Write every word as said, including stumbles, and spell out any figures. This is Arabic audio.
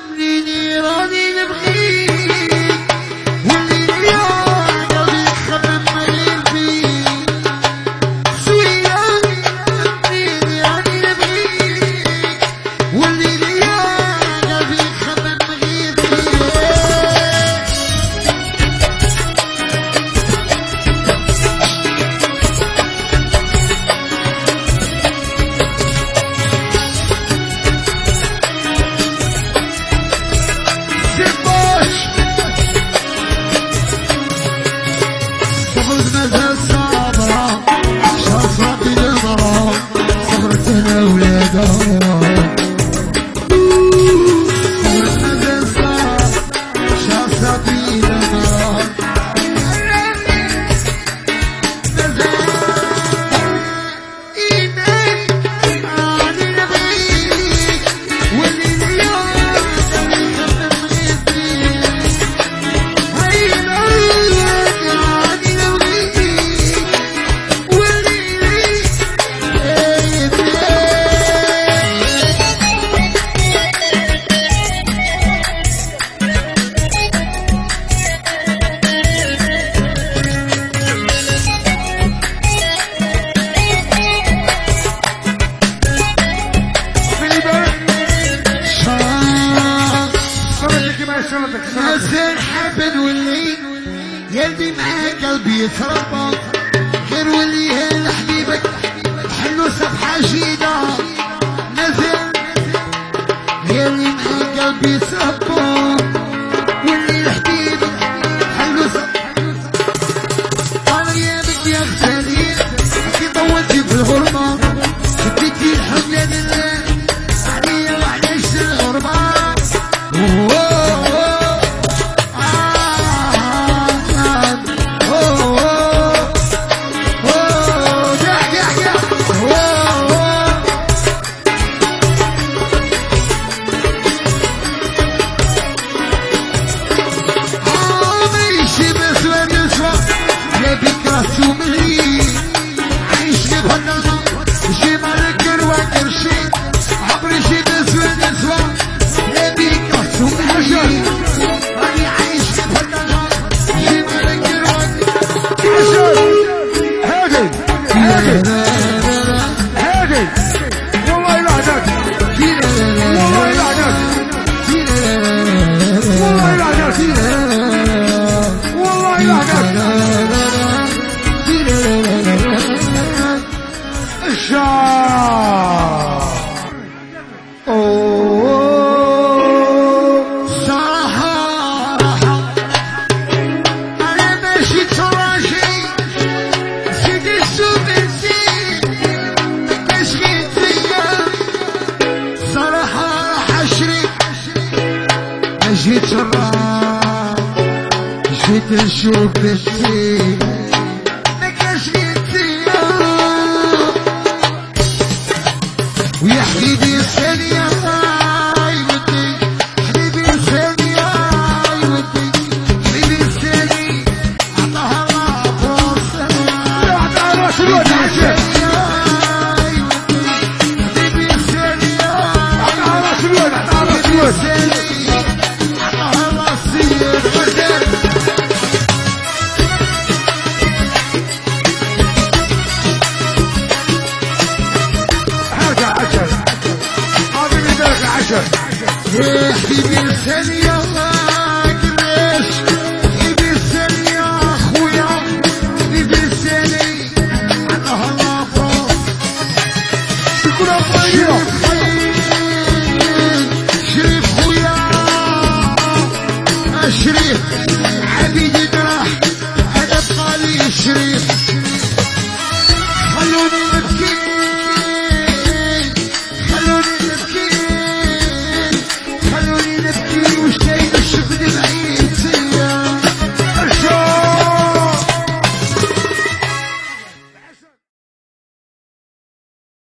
راني راني نبغيك واللي اليوم قلبي خمم غير فيك شوية راني راني نبغيك واللي اليوم قلبي خمم غير فيك نزل حبل واللي يلدي معاه قلبي يتربى غير واللي هل حبيبك حلو صفحة جديدة نزل يلي معاه قلبي يتربى واللي حبيبك حلو صفحة قال غيابك يا غزالي كي طولتي في الغربة شديتي الحملة لله عليا وعلاش الغربة جيت الراح جيت نشوف بنتي مكاش غيرتي ويا حبيبي ثانية هاي ودي حبيبي ثانية هاي ودي حبيبي ثاني عطاها الله فرصة عطاها الله شنو العشاء هاي ودي حبيبي ثانية عطاها الله شنو عطاها الله شنو يا حبيبي الثانية